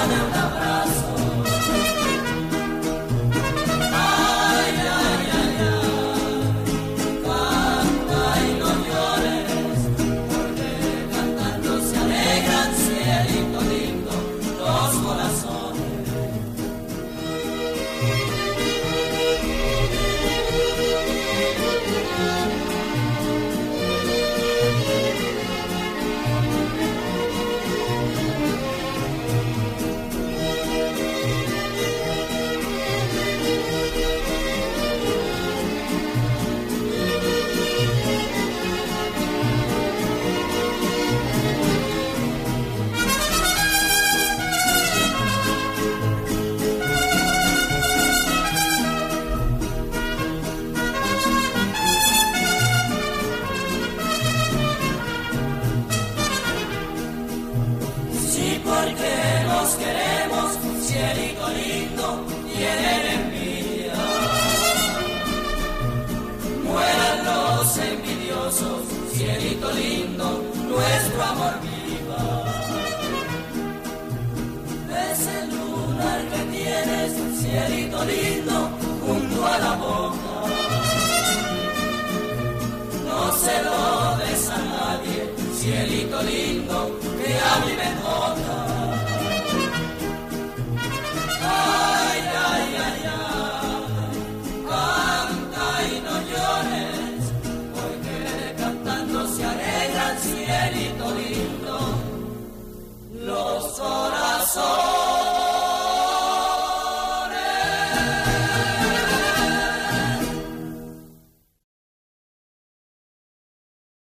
dame un abrazo. Ay, ay, ay, ay, canta y no llores, porque cantando se alegran, cielito lindo, los corazones. Porque nos queremos, cielito lindo, tienen envidia. Mueran los envidiosos, cielito lindo, nuestro amor viva. Ese lunar que tienes, cielito lindo, junto a la boca. No se lo des a nadie, cielito lindo, que a mí me toca. Ay, ay, ay, ay, canta y no llores, porque cantando se alegran, cielito lindo, los corazones.